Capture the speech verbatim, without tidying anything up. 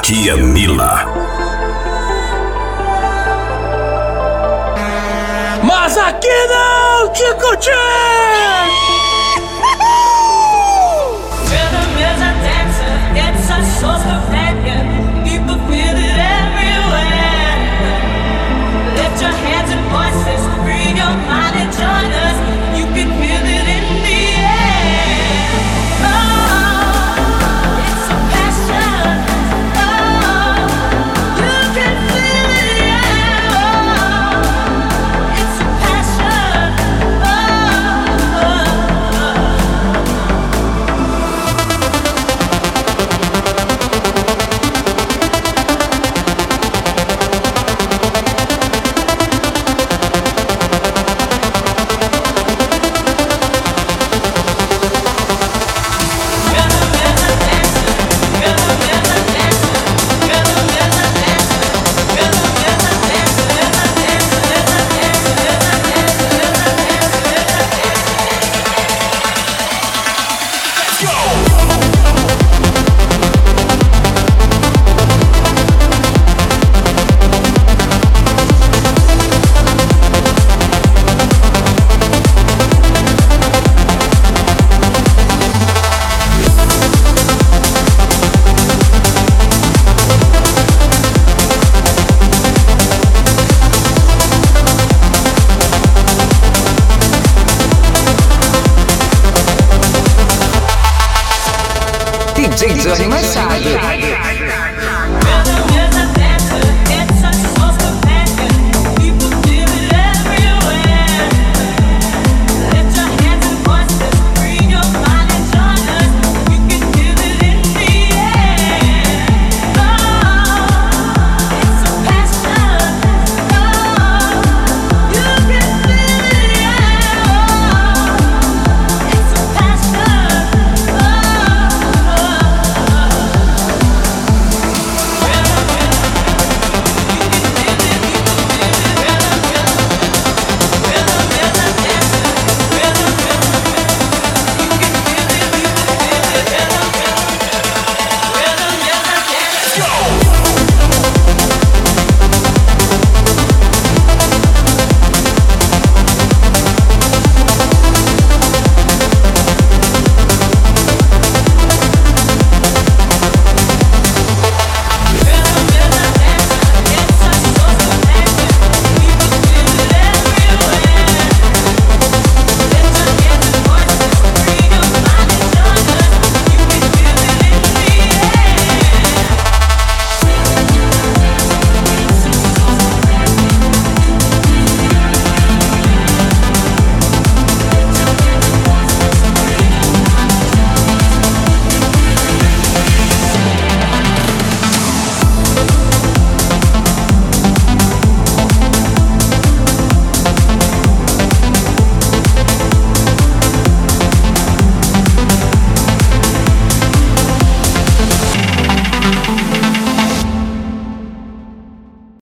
Aqui é Mila. Mas aqui não, Tico Tchê! Rhythm is a dancer, it's a source of passion. You can feel it everywhere. Lift your hands and voices, free your mind and join us. You can feel it in the air. Oh, it's a passion. Oh, you can feel it, yeah. Oh, it's a passion. Oh, oh, oh. D J Johnny Machado.